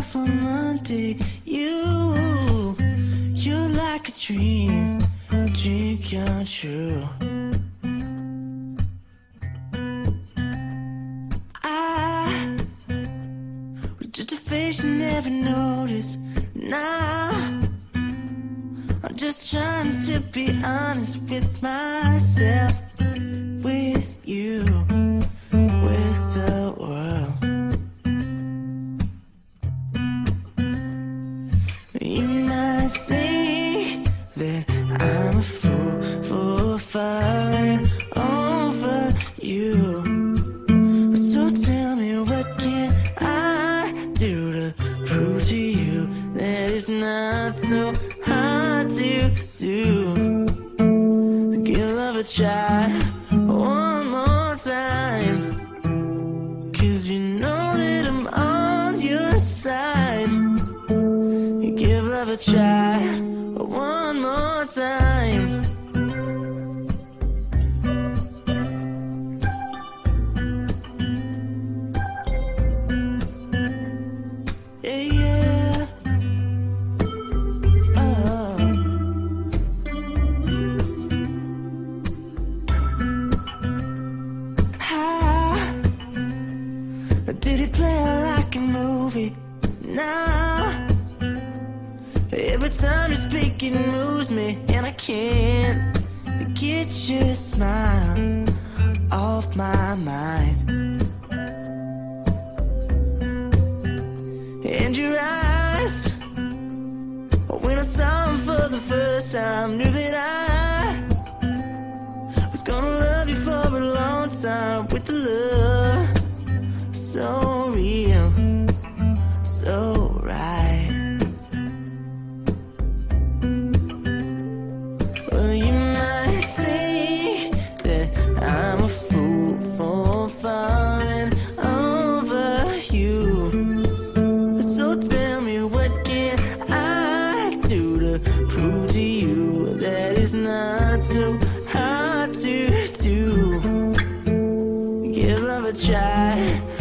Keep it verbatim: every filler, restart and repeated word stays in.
off on Monday. You, you're like a dream, dream come true. I was just a face you never noticed. Now I'm just trying to be honest with myself, with you, with the world. You might think that I'm a fool for falling over you. So tell me, what can I do to prove to you that it's not so hard to do? Give love a try one more time, 'cause you know that I'm on your side. Give love a try one more time. Yeah, yeah. Oh. How did it play out like a movie? Now every time you speak it moves me, and I can't get your smile off my mind. And your eyes, when I saw them for the first time, knew that I was gonna love you for a long time, with the love so real, so right. Well, you might think that I'm a fool for falling over you. So tell me, what can I do to prove to you that it's not so hard to do? Give love a try